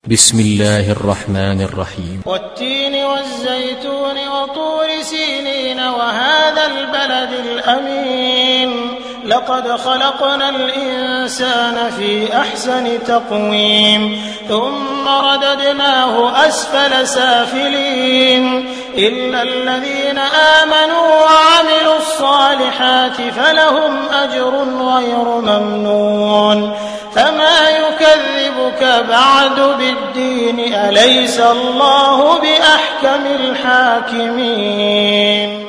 بسم الله الرحمن الرحيم. والتين والزيتون وطور سينين وهذا البلد الأمين لقد خلقنا الإنسان في أحسن تقويم ثم رددناه أسفل سافلين إلا الذين آمنوا وعملوا الصالحات فلهم أجر غير ممنون فما يكذبك بعد بالدين أليس الله بأحكم الحاكمين.